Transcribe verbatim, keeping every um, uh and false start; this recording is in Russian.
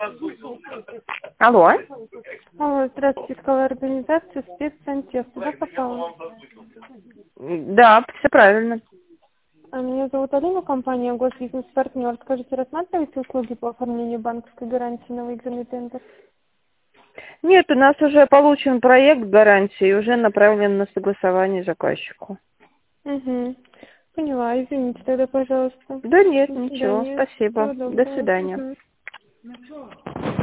Алло. Алло, здравствуйте, сказала организация спецсантех. Куда попала? Да, все правильно. А, Меня зовут Алина, компания Госбизнес-партнер. Скажите, рассматриваете услуги по оформлению банковской гарантии на выигранный тендер? Нет, у нас уже получен проект гарантии и уже направлен на согласование заказчику. Угу. Поняла, извините тогда, пожалуйста. Да нет, До ничего, свидания. спасибо. Всего До доброго. свидания. Мгм.